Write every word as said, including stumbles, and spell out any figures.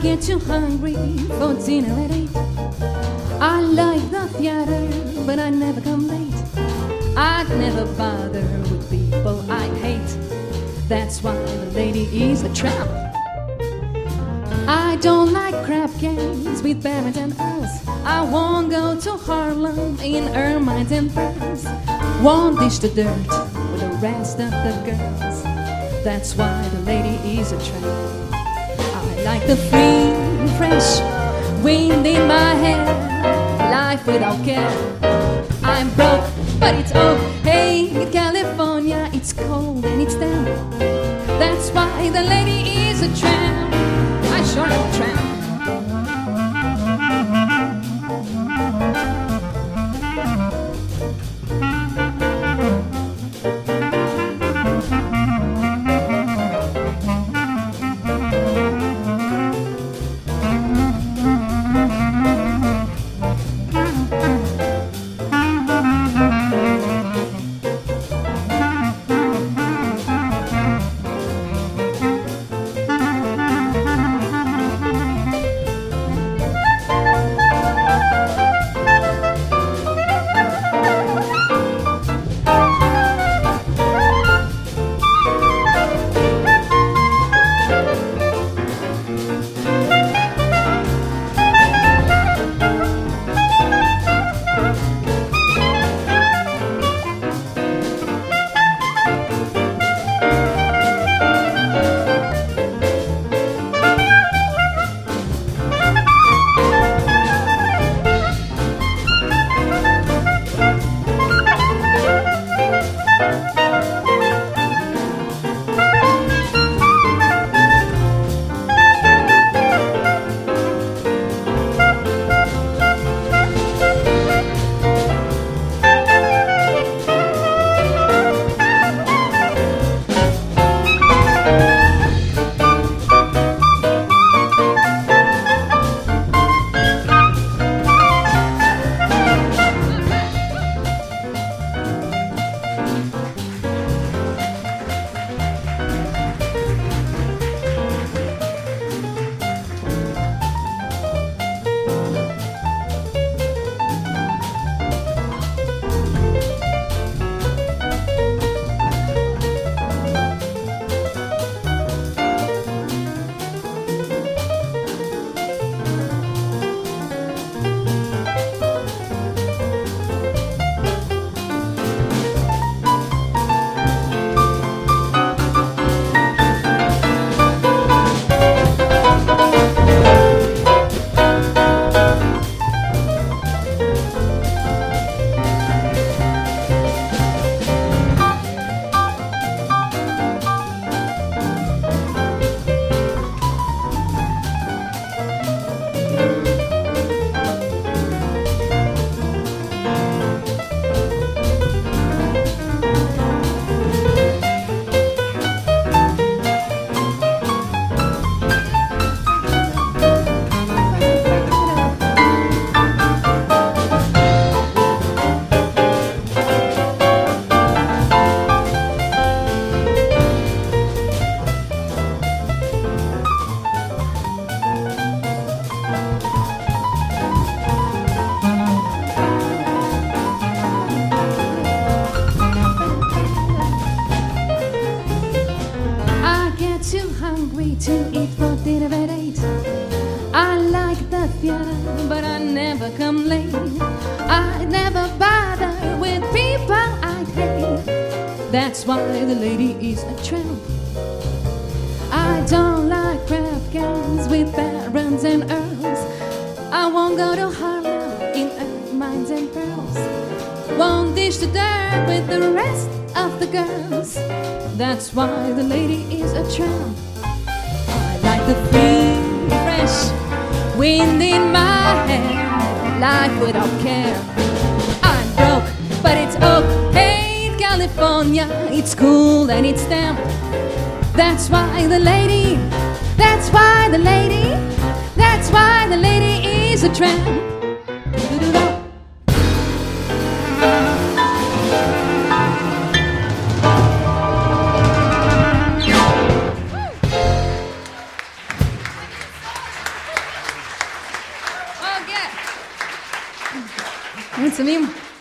get too hungry for dinner at eight. I like the theater, but I never come late. I'd never bother with people I hate. That's why the lady is a tramp. I don't like crap games with barons and earls. I won't go to Harlem in ermines and pearls. Won't dish the dirt with the rest of the girls. That's why the lady is a tramp. I like the free, fresh wind in my hair, life without care. I'm broke, but it's okay. In California, it's cold and it's damp. That's why the lady is a tramp. I sure am a tramp. To eat for dinner at eight. I like the theater, but I never come late. I never bother with people I hate. That's why the lady is a tramp. I don't like crap games with barons and earls. I won't go to Harlem in ermines and pearls. Won't dish the dirt with the rest of the girls. That's why the lady is a tramp. Like the free, fresh wind in my hair, life without care. I'm broke, but it's okay. In California, it's cool and it's damp. That's why the lady, that's why the lady, that's why the lady is a tramp. Mulțumim!